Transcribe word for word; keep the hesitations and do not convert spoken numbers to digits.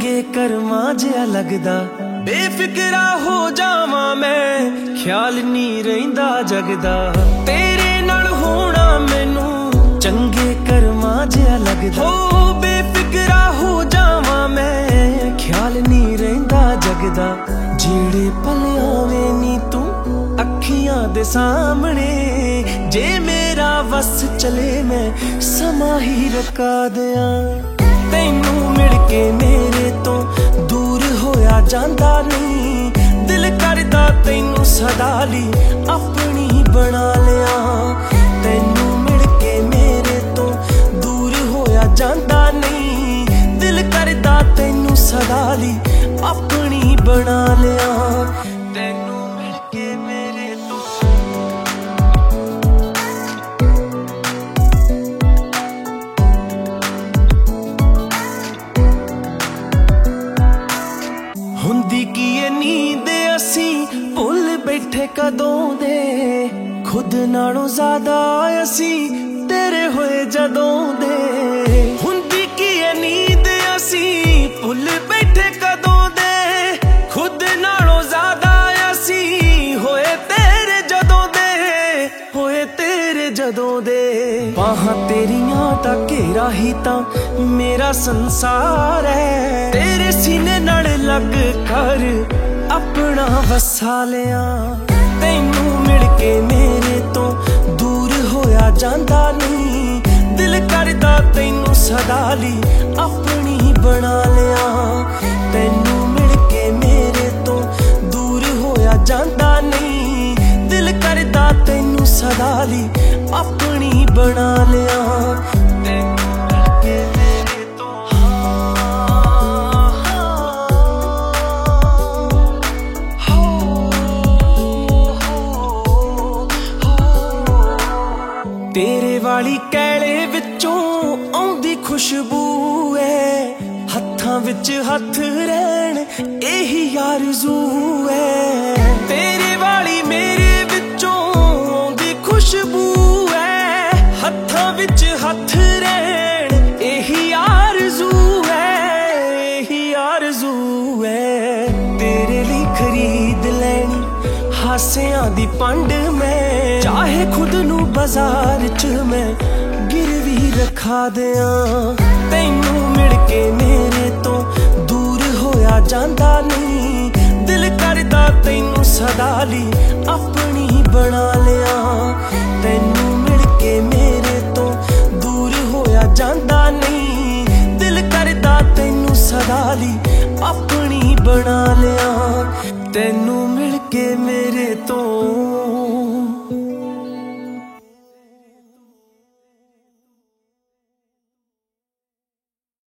चंगे कर्मा जिहा लगदा। बेफिक्रा हो जावां मैं, ख्याल नहीं रहिंदा जगदा। तेरे नाल होना मैनू चंगे कर्मा जिहा लगदा। हो बेफिक्रा हो जावां मैं, ख्याल नहीं रहिंदा जगदा। जेड़े पल आवे नी तू अखियां दे सामने, जे मेरा वस चले मैं समा ही रका दियां। तैनू मिल के मेरे तो दूर होया जांदा नहीं, दिल करदा तैनू सदा लई अपनी बना लिया। तैनू मिल के मेरे तो दूर होया जांदा नहीं, दिल करदा तैनू सदा लई अपनी बना लिया। तैनू मिल के मेरे तो हुंदी की ये नींद असी भुल बैठे कदों दे, खुद नालों ज्यादा असी तेरे होए जदों दे। हुंदी की ये नींद असी भुल बैठे कदों दे, खुद नालों ज्यादा असी होए तेरे जदों दे, होए तेरे जदों दे। बाहां तेरियां दा घेरा ही तां मेरा संसार है, तेरे सीने नाल लग कर अपना वसा लिया। तैनू मिल के मेरे तो दूर होया जांदा नहीं, दिल करदा तैनू सदा लई अपनी बना लिया। तैनू मिल के मेरे तो दूर होया जांदा नहीं, दिल करदा तैनू सदा लई अपनी बना लिया। तैनू मिल के मेरे तो तेरे वाली कैले विचों आउंदी खुशबू है, हत्थां विच हत्थ रहन एही आरज़ू है। तेरे वाली मेरे विचों आउंदी खुशबू है, हत्थां विच हत्थ रहन एही आरज़ू है, एही आरज़ू है। तेरे लिए खरीद लैनी हासियां दी पंड मैं, चाहे खुद नू बाजार च मैं गिरवी रखा दियां। तैनू मिल के मेरे तो दूर होया जांदा नहीं, दिल करदा तैनू सदा लई अपनी बना लिया। तैनू मिल के मेरे तो दूर होया जांदा नहीं, दिल करदा तैनू सदा लई अपनी बना लिया। तैनू मिल के मेरे तो